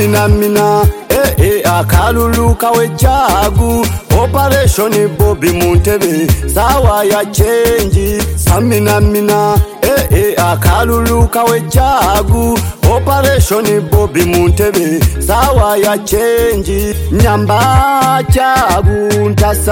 samina mina akalulu kawechagu Operation Bobby Muntebe sawa ya change samina mina akalulu kawechagu Operation Bobby Muntebe sawa ya change nyamba chagu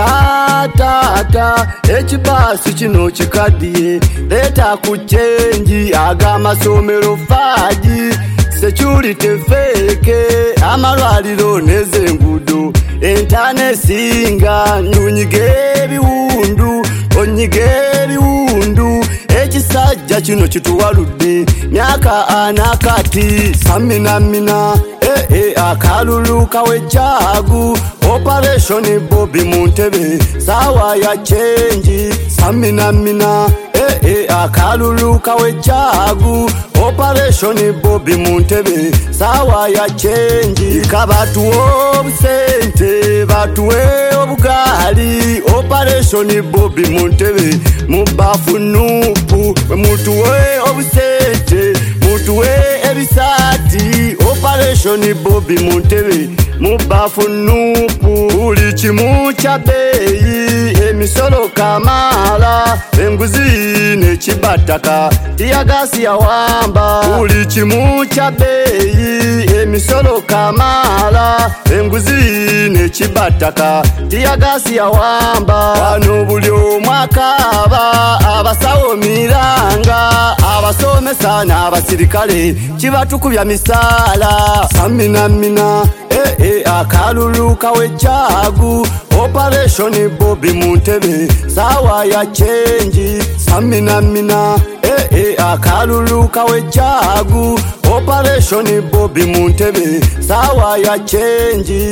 ntasatata ekibasi kino kikadie leta ku change agama somero faji security feke amalwaliro nezengudo entane singa nunyigebi wundu onyigebi wundu ekisajja kino kituwaludde myaka anakati samina mina akalulu kawechagu Operation Bobby Muntebe sawa ya change samina mina akalulu kawechagu Operation Bobby Muntebe sawa ya change kabatu obusente batuwe obugali Operation Bobby Muntebe mubafu nupu mutuwe obusente mutuwe ebisati Operation Bobby Muntebe mubafu nupu uli kimu kya beyi emisolo kamala enguzi nekibataka tiyagasi yawamba uli kimu kya beyi emisolo kamala enguzi nekibataka tiyagasi yawamba wano buli omwakaba abasawo miranga abasomesa n'abasirikale kibatukubya misala samina mina akalulu kawechagu Operation Bobby Muntebe sawa ya change samina mina akalulu kawechagu Operation Bobby Muntebe sawa ya change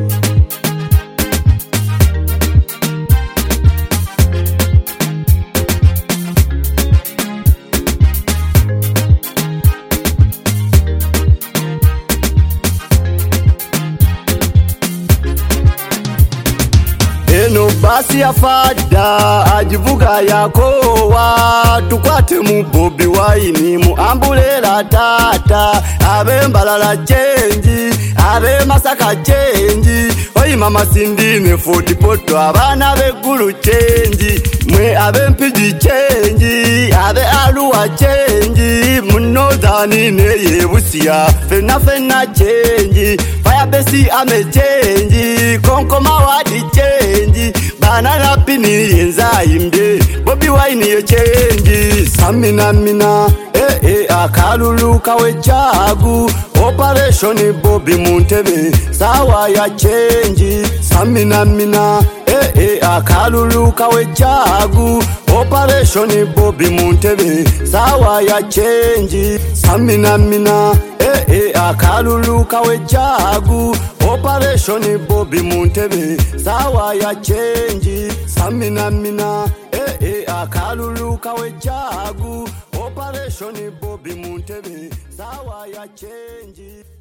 eno basi ya fada ajivuga yakowa tukwate mu Bobby Wine mu ambulela tata abe mbalala change abe masaka change oyi mama sindine 40 poto abana begulu change mwe abe mpiji change abe aluwa change munodani neye busia fena change fayabesi ame change konkoma wadi change banana pini yenza imbe Bobby Wine ye change samina mina akalulu kawechagu Operation Bobby Muntebe sawa ya change samina mina akalulu kawechagu Operation Bobby Muntebe sawa ya change samina mina akalulu kawechagu Operation Bobby Muntebe sawa ya change samina mina akalulu kawechagu Operation Bobby Muntebe sawa ya change